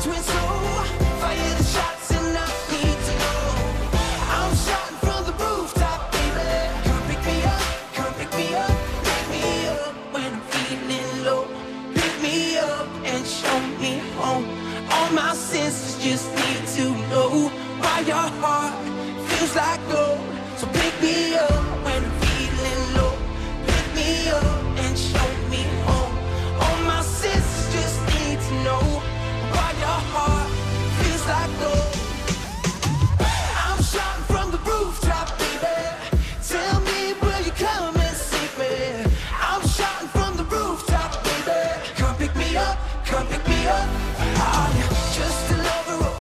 twin soul. Fire the shots and I need to know. I'm shouting from the rooftop, baby. Come pick me up, come pick me up, pick me up when I'm feeling low. Pick me up and show me home. All my senses just need to know why your heart feels like gold. So pick me up.